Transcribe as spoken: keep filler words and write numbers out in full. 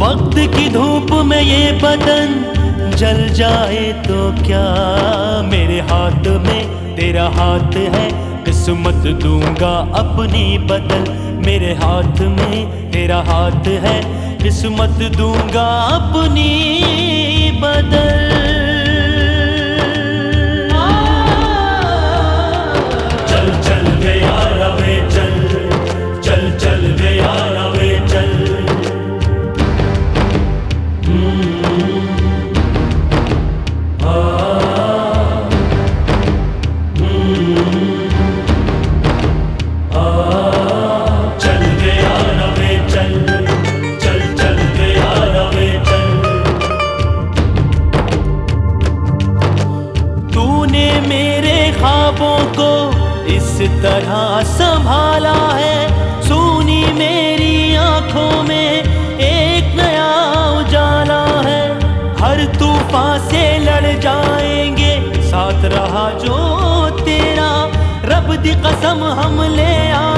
वक्त की धूप में ये बदन जल जाए तो क्या, मेरे हाथ में तेरा हाथ है, किस्मत दूंगा अपनी बदल। मेरे हाथ में तेरा हाथ है, किस्मत दूंगा अपनी बदल। चल चल वे यारा वे चल, चल चल वे यारा वे चल। ख्वाबों को इस तरह संभाला है, सुनी मेरी आंखों में एक नया उजाला है। हर तूफान से लड़ जाएंगे, साथ रहा जो तेरा, रब दी कसम हम ले आ